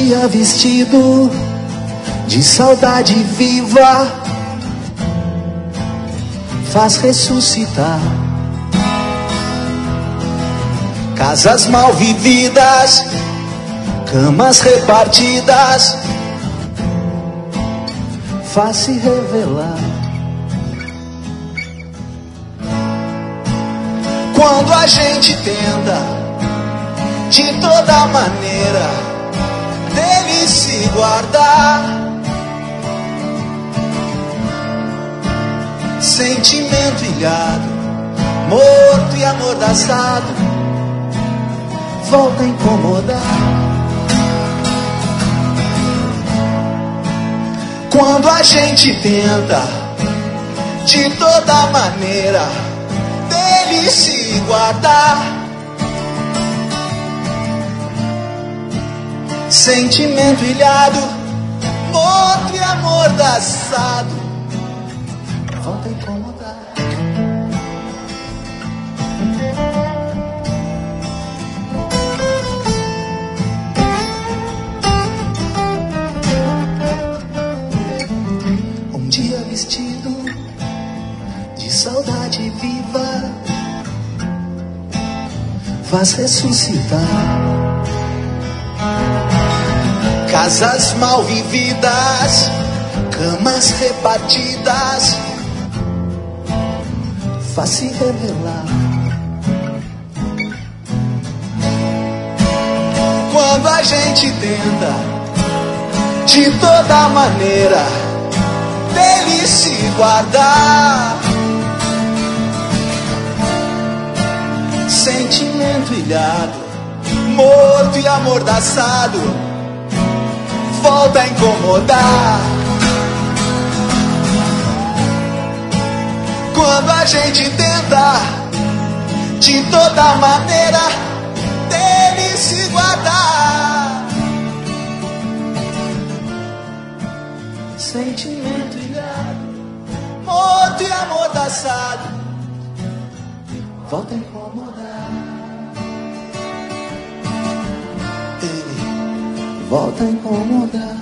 dia vestido de saudade viva faz ressuscitar casas mal vividas, camas repartidas, faz se revelar. Quando a gente tenta de toda maneira dele se guardar, sentimento ilhado, morto e amordaçado, volta a incomodar. Quando a gente tenta de toda maneira dele se guardar, sentimento ilhado, morto e amordaçado, volta a incomodar. Um dia vestido de saudade viva faz ressuscitar casas mal vividas, camas repartidas, faz se revelar. Quando a gente tenta de toda maneira dele se guardar, sentimento ilhado, morto e amordaçado, volta a incomodar. Quando a gente tenta de toda maneira dele se guardar, sentimento ilhado, morto e amordaçado, volta a incomodar. Volta a incomodar.